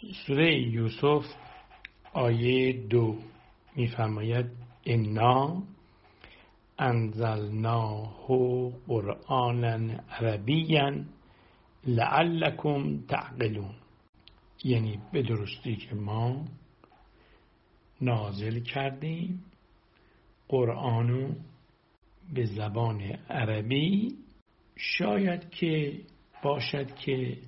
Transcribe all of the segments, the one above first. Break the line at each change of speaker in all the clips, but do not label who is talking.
سوره یوسف آیه 2 می‌فرماید انا انزلناه قرآنا عربیا لعلکم تعقلون، یعنی به درستی که ما نازل کردیم قرآنو به زبان عربی، شاید که باشد که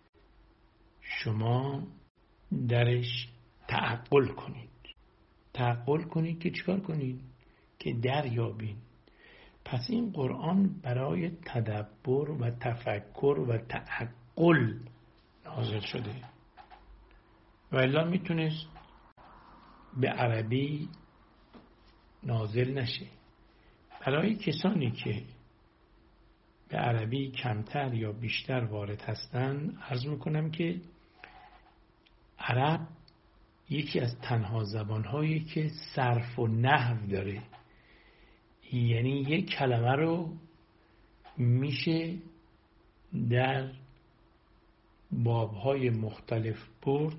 شما درش تعقل کنید. تعقل کنید که چیکار کنید؟ که دریابین. پس این قرآن برای تدبر و تفکر و تعقل نازل شده و الا میتونست به عربی نازل نشه. برای کسانی که به عربی کمتر یا بیشتر وارد هستن عرض میکنم که عرب یکی از تنها زبانهایی که صرف و نحو داره، یعنی یک کلمه رو میشه در بابهای مختلف برد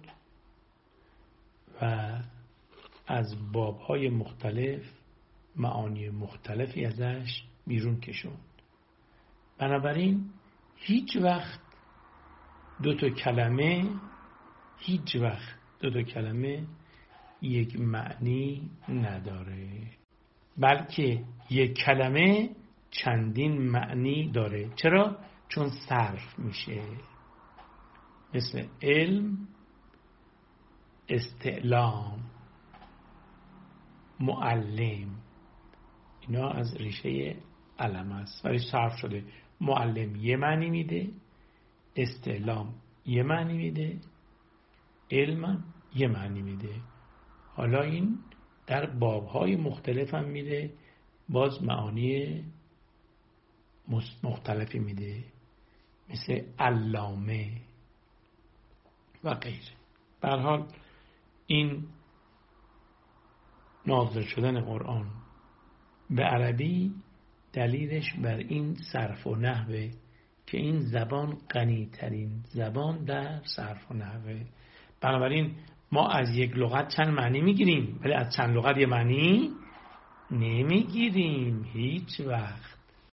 و از بابهای مختلف معانی مختلفی ازش بیرون کشوند. بنابراین هیچ وقت دو تا کلمه یک معنی نداره، بلکه یک کلمه چندین معنی داره. چرا؟ چون صرف میشه. مثل علم، استعلام، معلم، اینا از ریشه علم است ولی صرف شده. معلم یه معنی میده، استعلام یه معنی میده، علم یه معنی میده. حالا این در بابهای مختلف هم میده، باز معانی مختلفی میده، مثل علامه و غیره. به هر حال این نازل شدن قرآن به عربی دلیلش بر این صرف و نحوه که این زبان غنی‌ترین زبان در صرف و نحوه. بنابراین ما از یک لغت چند معنی میگیریم ولی از چند لغت یه معنی نمیگیریم هیچ وقت.